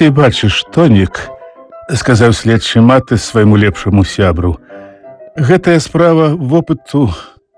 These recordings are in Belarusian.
Ты бачыш, Тонік, сказаў следчы маты свайму лепшаму сябру. Гэтая справа вопыту.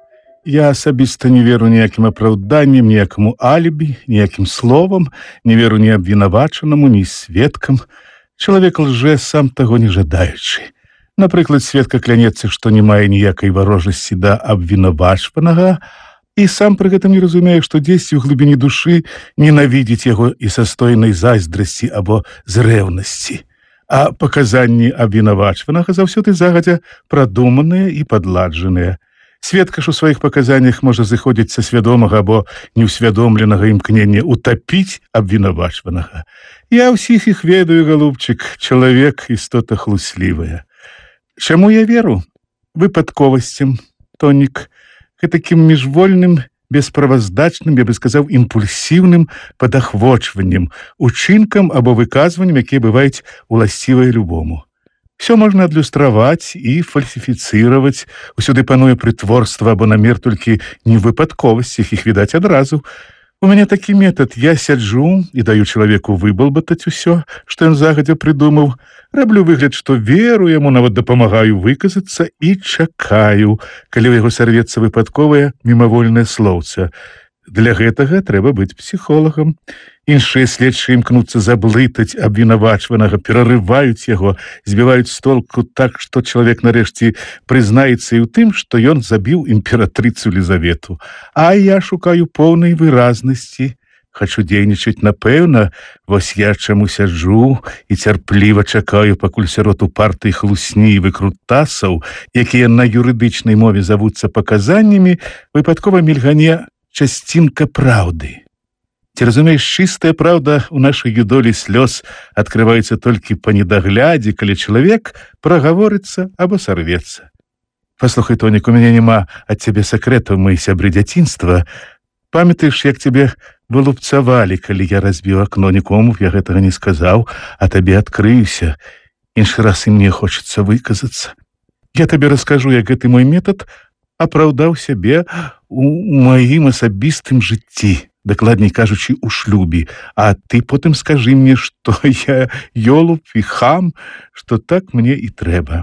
Я асабіста не веру ніякім апраўданнем, ніякаму алібі, ніякім словам, не веру ні абвінавачанаму, ні сведкам. Чалавек лжэ, сам таго не жадаючы. Напрыклад, сведка клянецца, што не мае ніякай варожасці да абвінавачванага, і сам пры гэтым не разумее, што дзесьці ў глыбіні душы ненавідзіць яго і са стойнай зайздрасці або з рэўнасці. А паказанні абвінавачванага заўсёды загадзя прадуманыя і падладжаныя. Сведка ж у сваіх паказаннях можа зыходзіць са свядомага або неўсвядомленага імкнення утапіць абвінавачванага. Я ўсіх іх ведаю, галубчык, чалавек істота хлуслівая. Чаму я веру? Выпадковасцям, Тонік. Гэтакім міжвольным, бесправаздачным, я бы сказаў, імпульсіўным падахвочваннем, учынкам або выказваннем, якія бываюць уласцівыя любому. Все можна адлюстраваць і фальсіфіцыраваць, усюды пануе прытворства або намер, толькі не ў выпадковасцях, іх відаць адразу. У мяне такі метад, я сяджу і даю чалавеку выбалбатаць усё, што ён загадзя прыдумаў, раблю выгляд, што веру яму, нават дапамагаю выказацца і чакаю, калі ў яго сарвецца выпадковае мімавольнае слоўца. Для гэтага трэба быць псіхолагам. Іншыя следчыя імкнуцца заблытаць абвінавачванага, перарываюць яго, збіваюць з толку так, што чалавек нарэшце прызнаецца і ў тым, што ён забіў імператрыцу Лізавету. А я шукаю поўнай выразнасці. Хачу дзейнічаць напэўна, вось я чаму сяджу і цярпліва чакаю, пакуль сярод упартай хлусні і выкрутасаў, якія на юрыдычнай мове завуцца паказаннямі, выпадкова мільгане часцінка праўды. Ці разумееш, чыстая праўда ў нашай юдолі слёз адкрываецца толькі па недаглядзе, калі чалавек прагаворыцца або сарвецца. Паслухай, Тонік, у мяне няма ад цябе сакрэтаў, мы сябры дзяцінства. Памятаеш, як цябе вылупцавалі, калі я разбіў акно, нікому я гэтага не сказаў, а табе адкрыюся. Іншы раз і мне хочацца выказацца. Я табе раскажу, як гэты мой метад апраўдаў сябе у маім асабістым жыцці, дакладней кажучы, у шлюбе, а ты потым скажы мне, што я ёлуб і хам, што так мне і трэба.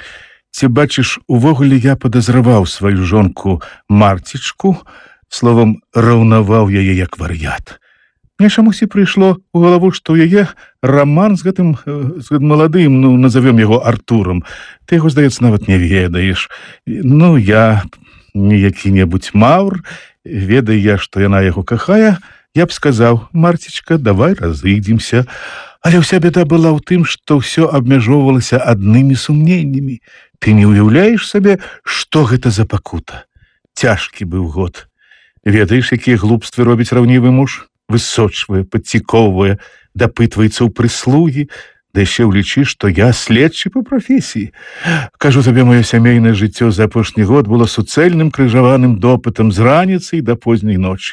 Ці бачыш, увогуле я падазраваў сваю жонку Марцічку, словам, раўнаваў яе як вар'ят. Мне чамусьці прыйшло ў галаву, што ў яе раман з гэтым маладым, назовём яго Артурам. Ты яго, здаецца, нават не ведаеш. Я не які-небудзь маўр, ведаю я, што яна яго кахае, я б сказаў: Марцічка, давай разыдземся. Але ўся бяда была ў тым, што ўсё абмяжоўвалася аднымі сумненнямі. Ты не ўяўляеш сабе, што гэта за пакута? Цяжкі быў год. Ведаеш, якія глупствы робіць раўнівы муж? Высочвае, падцікоўвае, дапытваецца ў прыслугі, да яшчэ ўлічы, што я следчы па прафесіі. Кажу табе, маё сямейнае жыццё за апошні год было суцэльным крыжаваным допытам з раніцы да позняй ночы.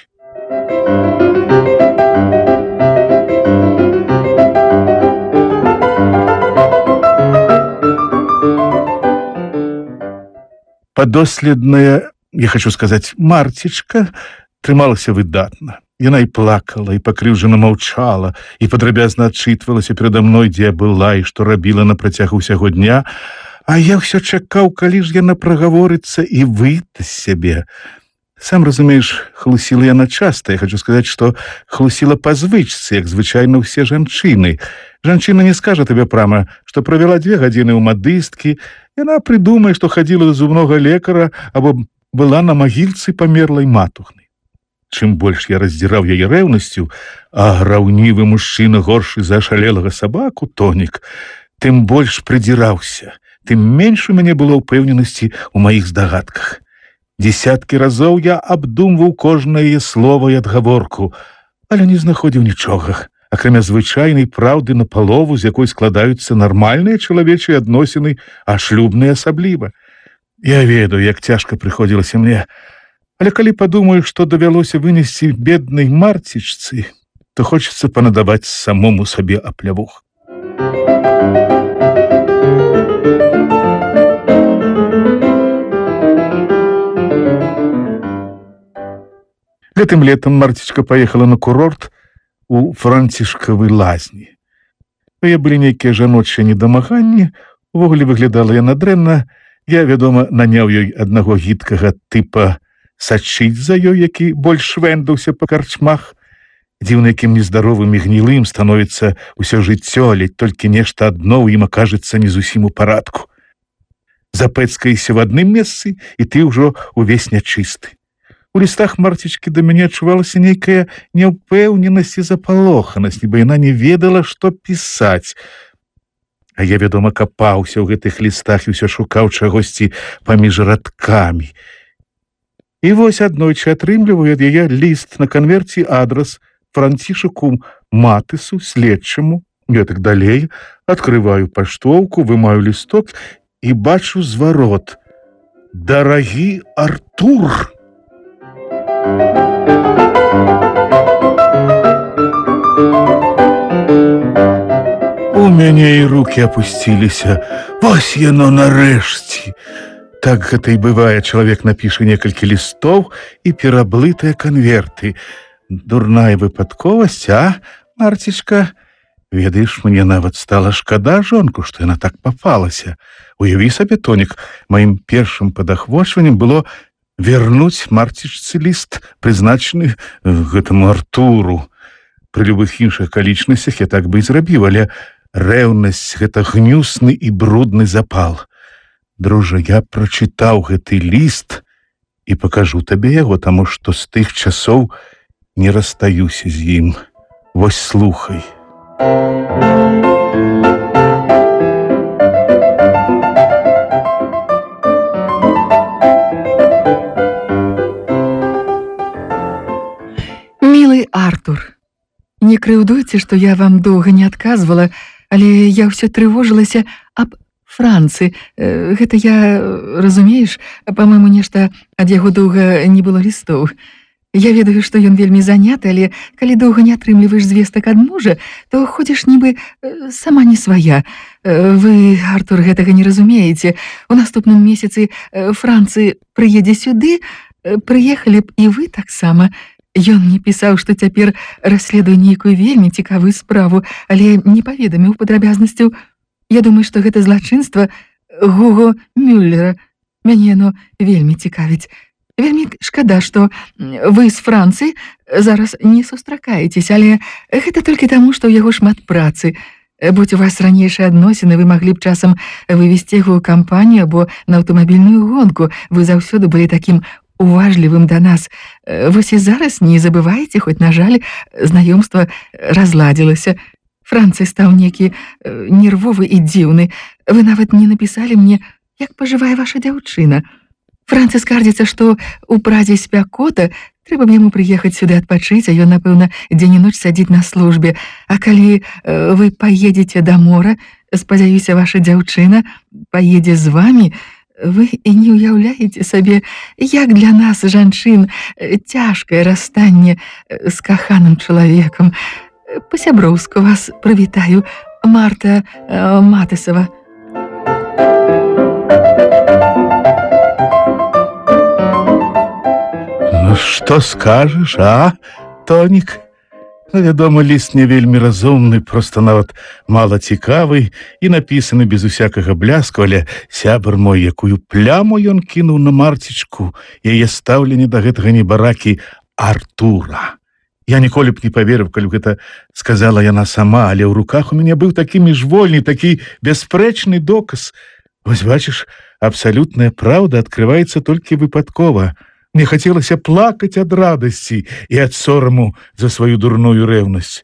Падоследная, я хочу сказаць, Марцічка трымалася выдатна. Яна і плакала, і пакрыўджана маўчала, і падрабязна адчытвалася перада мной, дзе я была і што рабіла на працягу ўсяго дня, а я ўсё чакаў, калі ж яна прагаворыцца і выдасць сябе. Сам разумееш, хлусіла яна часта. Я хочу сказаць, што хлусіла па звычцы, як звычайна ўсе жанчыны. Жанчына не скажа табе прама, што правяла 2 гадзіны ў мадысткі, яна прыдумае, што хадзіла да зубнога лекара або была на магільцы памерлай матухны. Чым больш я раздзіраў яе рэўнасцю, а раўнівы мужчына горшы за ашалелага сабаку, Тонік, тым больш прыдзіраўся, тым менш у мяне было ўпэўненасці ў маіх здагадках. Дзесяткі разоў я абдумваў кожнае яе слова і адгаворку, але не знаходзіў нічога, акрамя звычайнай праўды напалову, з якой складаюцца нармальныя чалавечыя адносіны, а шлюбныя асабліва. Я ведаю, як цяжка прыходзілася мне, але калі падумаю, што давялося вынесці беднай Марцічцы, то хочацца панадаваць самому сабе аплявух. Гэтым летом Марцічка паехала на курорт у Францішкавай лазні. Тое былі нейкія жаночыя недамаганні, увогуле выглядала яна дрэнна. Я, вядома, наняў ёй аднаго гідкага тыпа сачыць за ёй, які больш швэндаўся па карчмах. Дзіўна, якім нездаровым і гнілым становіцца ўсё жыццё, ледь толькі нешта адно ў ім акажацца не зусім у парадку. Запэцкаешся в адным месцы, і ты ўжо увесь нячысты. У лістах Марцічкі да мяне адчувалася нейкая няўпэўненасць і запалоханасць, нібы яна не ведала, што пісаць. А я, вядома, капаўся ў гэтых лістах і ўсё шукаў чагосьці паміж радкамі. І вось аднойчы атрымліваю ад яе ліст на канверце адрас Францішаку Матысу, следчаму. Я так далей адкрываю паштоўку, вымаю лісток і бачу зварот: «Дарагі Артур». У мяне і рукі апусціліся. Вось яно нарэшце. Так гэта і бывае, чалавек напіша некалькі лістоў і пераблытае канверты. Дурная выпадковасць, а, Марцічка? Ведаеш, мне нават стала шкада жонку, што яна так папалася. Уяві сабе, Тонік, маім першым падахвочваннем было вернуць Марцічцы ліст, прызначаны гэтаму Артуру. Пры любых іншых акалічнасцях я так бы і зрабіў, але рэўнасць — гэта гнюсны і брудны запал. Дружа, я прачытаў гэты ліст і пакажу табе яго, таму што з тых часоў не расстаюся з ім. Вось слухай. Милый Артур, не крыўдуйце, што я вам доўга не адказвала, але я ўсё трывожылася аб Францы. Гэта я, разумееш, па-мойму, нешта ад яго доўга не было лістоў. Я ведаю, што ён вельмі заняты, але калі доўга не атрымліваеш звестак ад мужа, то ходзіш нібы сама не свая. Вы, Артур, гэтага не разумееце. У наступным месяцы Францы прыедзе сюды, прыехалі б і вы таксама. Ён мне пісаў, што цяпер расследуе нейкую вельмі цікавую справу, але не паведаміў падрабязнасцяў. Я думаю, што гэта злачынства Гуго Мюллера. Мяне яно вельмі цікавіць. Вельмі шкада, што вы з Францыі зараз не сустракаецесь, але гэта толькі таму, што ў яго шмат працы. Будь у вас ранейшыя адносіны, вы маглі б часам вывесці яго ў кампанію або на аўтамабільную гонку. Вы заўсёды былі такім уважлівым да нас. Вось і зараз не забывайце, хоць, на жаль, знаёмства разладзілася. Францый стаў нейкі нервовы і дзіўны. Вы нават не напісалі мне, як пажывае ваша дзяўчына. Францый скардзіцца, што ў Прадзе спякота, трэба б яму прыехаць сюды адпачыць, а ён, напэўна, дзень і ноч сядзіць на службе. А калі вы паедзеце да мора, спадзяюся, ваша дзяўчына паедзе з вамі, вы і не ўяўляеце сабе, як для нас, жанчын, цяжкае расстанне з каханым чалавекам. Па-сяброўску вас прывітаю, Марта Матысава. Што скажаш, а, Тонік? Вядома, ліст не вельмі разумны, проста нават мала цікавы і напісаны без усякага бляску, але, сябар мой, якую пляму ён кінуў на Марцічку, яе стаўленне да гэтага небаракі Артура. Я ніколі б не паверыў, калі гэта сказала яна сама, але ў руках у мяне быў такі міжвольны, такі бясспрэчны доказ. Вось бачыш, абсалютная праўда адкрываецца толькі выпадкова. Мне хацелася плакаць ад радасці і ад сораму за сваю дурную рэўнасць.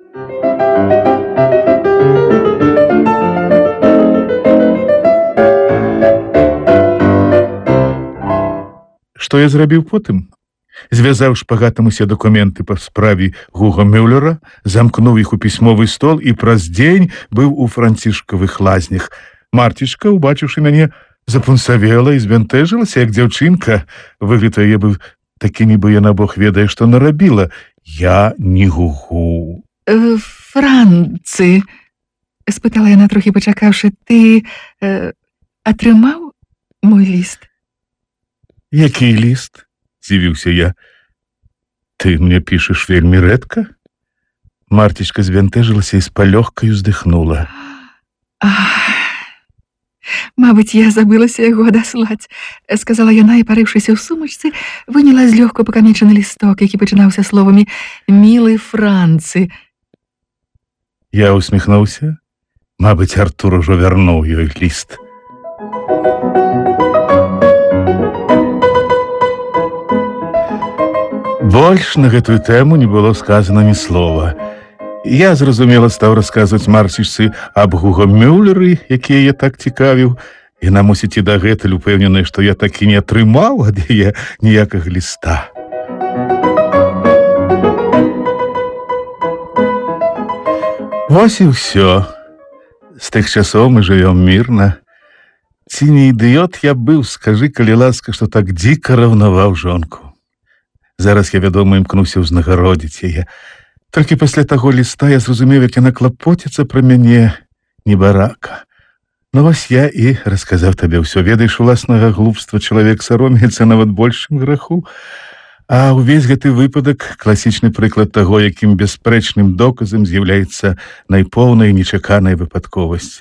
Што я зрабіў потым? Звязаў шпагатам усе дакументы па справе Гуго Мюллера, замкнуў іх у пісьмовы стол і праз дзень быў у францішкавых лазнях. Марцічка, убачыўшы мяне, запунсавела і збянтэжылася, як дзяўчынка. Выгляд яе быў такі, нібы яна Бог ведае, што нарабіла. Я не Гугу. Францы, спытала яна, трохі пачакаўшы, ты атрымаў мой ліст? Які ліст? Здзівіўся я. Ты мне пішаш вельмі рэдка? Марцічка збянтэжылася і з палёгкай уздыхнула. Мабыць, я забылася яго адаслаць, сказала яна і, парыўшыся ў сумачцы, выняла злёгку пакамечаны лісток, які пачынаўся словамі «Мілы Францы». Я усміхнуўся. Мабыць, Артур ужо вярнуў ёй ліст. Больш на гэтую тэму не было сказана ні слова. Я, зразумела, стаў расказваць Марцічцы аб Гуго Мюллеры, які яе так цікавіў. Яна, мусіць, і дагэтуль упэўненая, што я так і не атрымаў ад яе ніякага ліста. Вось і ўсё. З тых часоў мы жывём мірна. Ці не ідыёт я быў, скажы, калі ласка, што так дзіка раўнаваў жонку. Зараз я, вядома, імкнуся ўзнагародзіць яе. Толькі пасля таго ліста я зразумеў, як яна клапоціцца пра мяне, небарака. Ну вось я і расказаў табе ўсё. Ведаеш, уласнага глупства чалавек саромеецца нават большым граху. А ўвесь гэты выпадак — класічны прыклад таго, якім бясспрэчным доказам з'яўляецца найпоўная і нечаканая выпадковасць.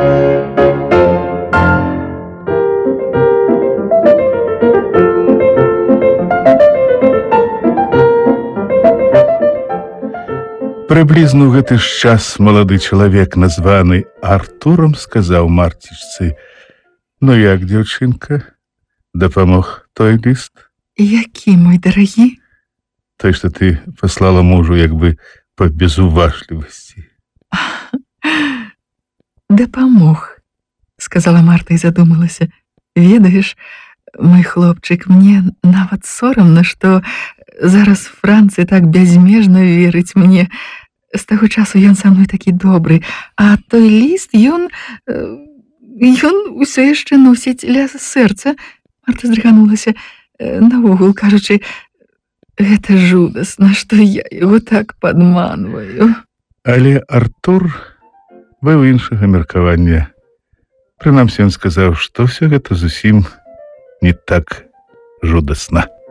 Прыблізна ў гэты ж час малады чалавек, названы Артурам, сказаў Марцічцы: «Ну як, дзяўчынка, дапамог той ліст?» «Які, мой дарагі?» «Той, што ты паслала мужу як бы па безуважлівасці». «Дапамог», — сказала Марта і задумалася. «Ведаеш, мой хлопчык, мне нават сорамна, што зараз Францы так бязмежна верыць мне. З таго часу ён са мной такі добры, а той ліст ён усё яшчэ носіць ля сэрца». Марта здрыганулася. «Наогул кажучы, гэта жудасна, што я яго так падманваю». Але Артур быў іншага меркавання. Прынамсі, ён сказаў, што ўсё гэта зусім не так жудасна.